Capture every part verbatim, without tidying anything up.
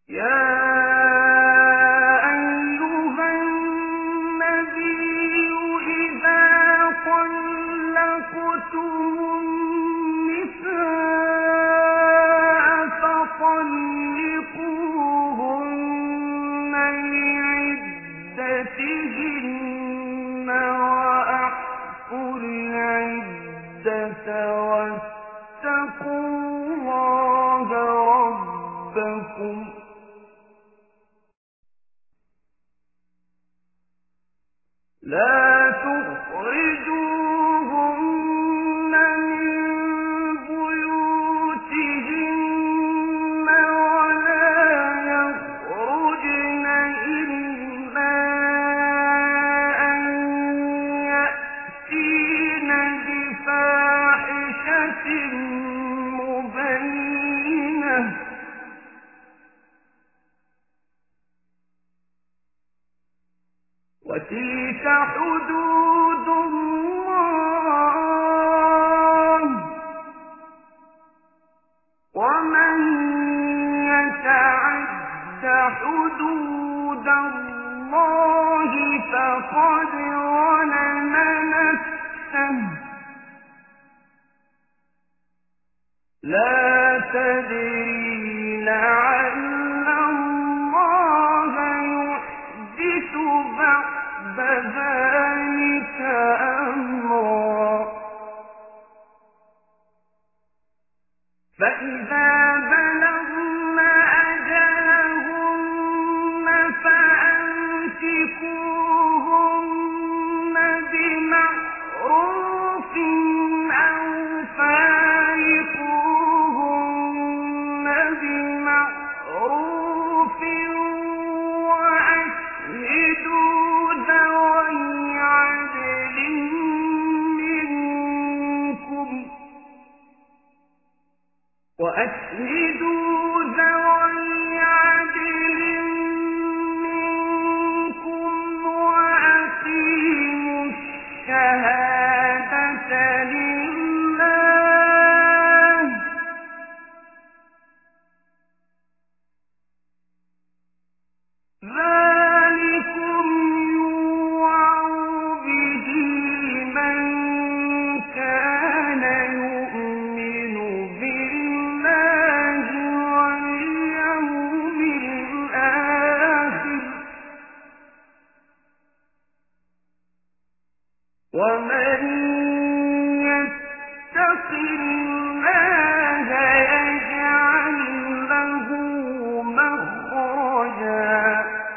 يا أيها النبي إذا طلقتم النساء فطلقوهن لعدتهن وأحصوا العدة واتقوا الله ربكم لا تخرجوهن من بيوتهن ولا يخرجن إلا أن يأتين بفاحشة مبينة وتلك حدود الله ومن يتعد حدود الله فقد ظلم نفسه لا تدري لعل الله يحدث بعد ذلك أمرا فإذا بلغن أجلهن فأمسكوهن بمعروف أو فارقوهن بمعروف وأشهدوا ذوي عدل منكم وأشهدوا ذوي عدل منكم وأقيموا الشهادة لله ذلكم يوعظ به من كان يؤمن بالله واليوم الآخر ومن يتق الله يجعل له مخرجا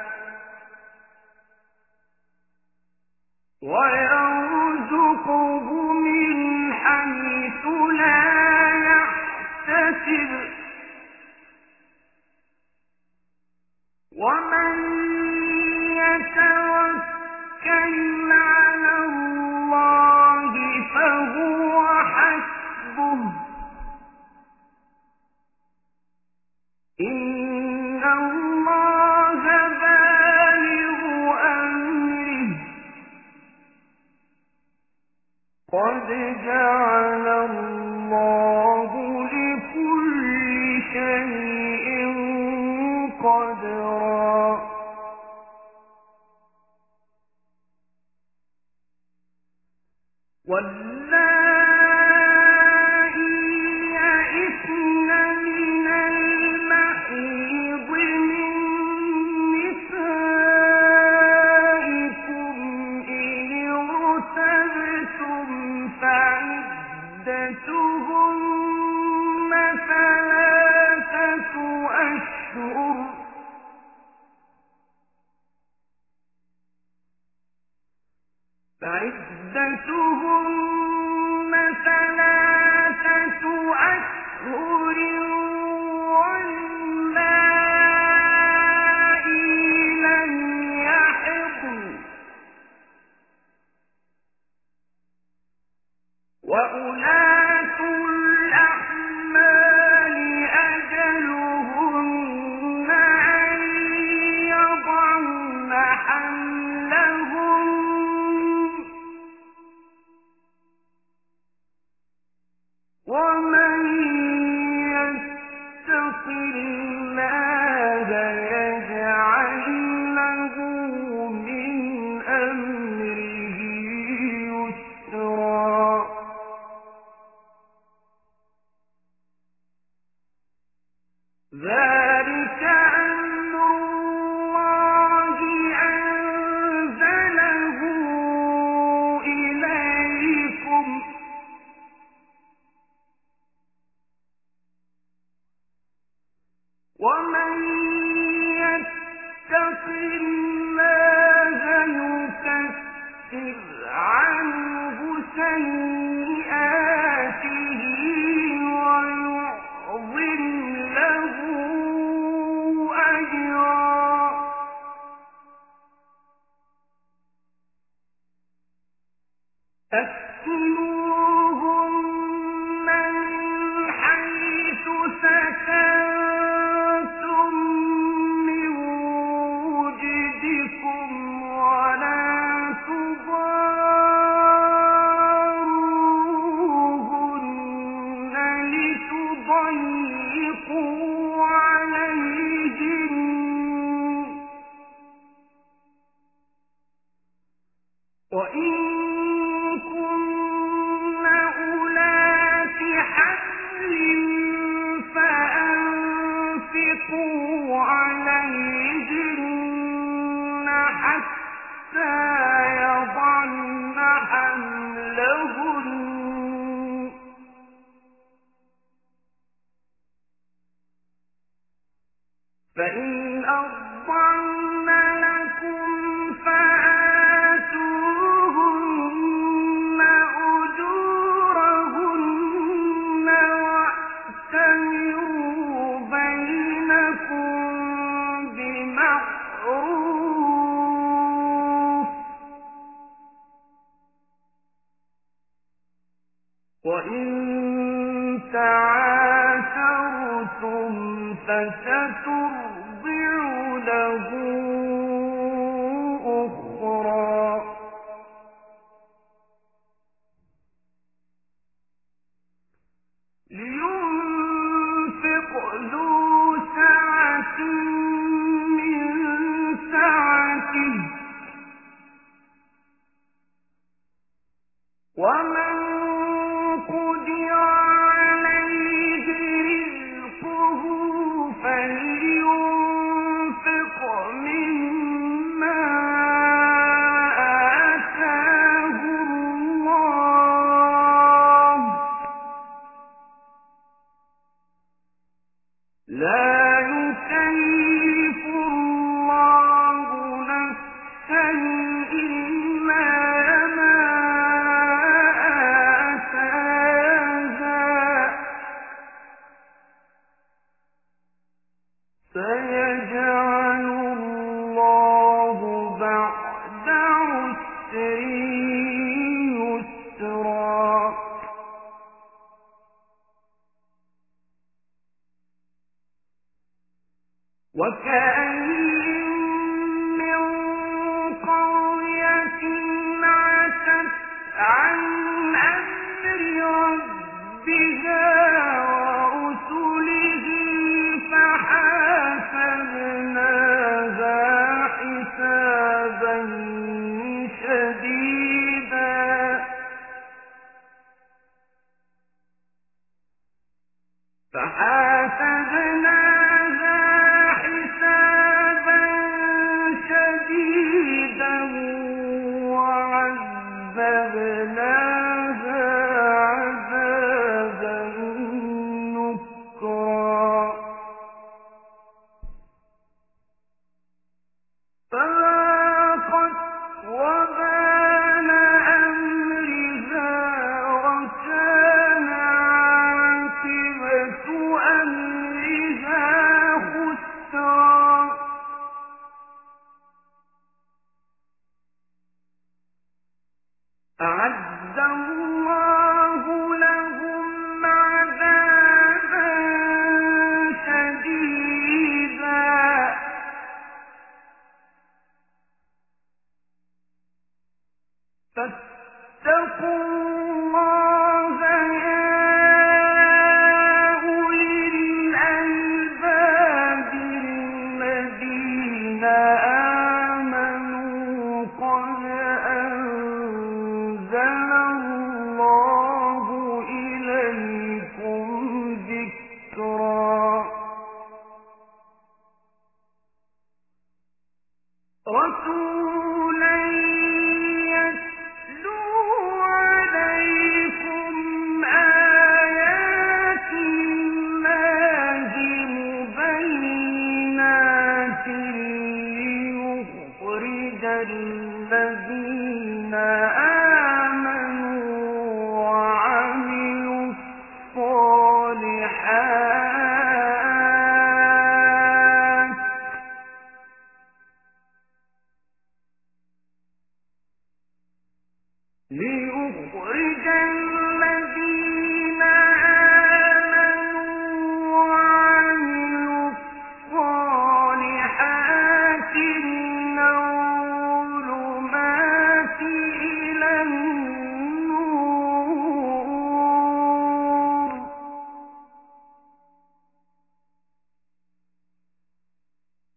ويرزقه من حيث لا يحتسب ومن يتوكل على الله فهو حسبه إن الله بالغ أمره قد جعل الله لكل شيء قدرا واللائي يئسن من المحيض من نسائكم إن ارتبتم فعدتهن ذلك أمر الله أنزله إليكم ومن يتق الله يكفر عنه سيئاته ويعظم له أجرا أسكنوهن من حيث سكنتم من وجدكم ولا تضاروهن لتضيقوا عليهن وإن كن أولات حمل فأنفقوا عليهن حتى يضعن حملهن فإن أرضعن لكم فآتوهن أجورهن واعتمروا بينكم بمعروف وإن تعاثرتم فسترضع له أخرى لينفق ذو سعة من سعته ومن قدر عليه رزقه فلينفق مما آتاه الله لا يكلف الله نفسا إلا ما آتاها سيجعل الله بعد عسر يسرا وكأين من قرية عتت عن أمر ربها ورسله فحاسبناها حسابا شديدا فحاسبناها حسابا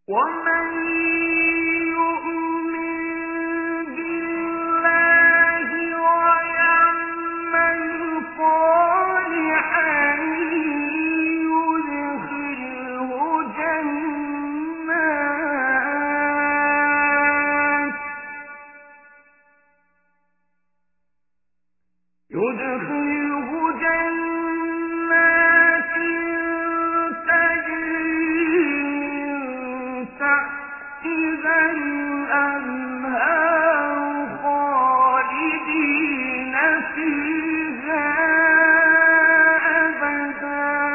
ومن يؤمن بالله ويعمل صالحا يدخله جنات يدخله جنات تجري من تحتها الأنهار خالدين فيها أبدا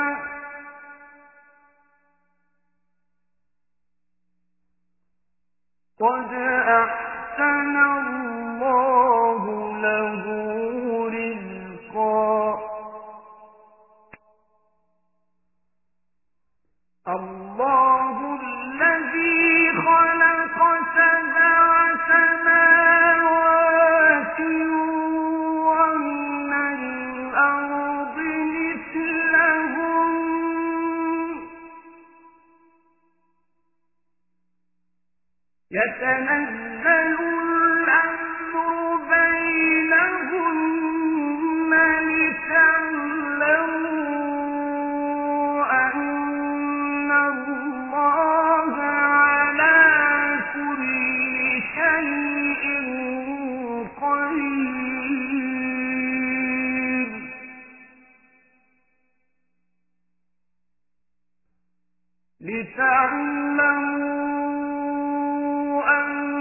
قد أحسن الله له رزقا الله الذي خلق سبع سماوات ومن الأرض مثلهم يتنزل الأمر بينهن لتعلموا أن الله على كل شيء قدير لتعلموا أن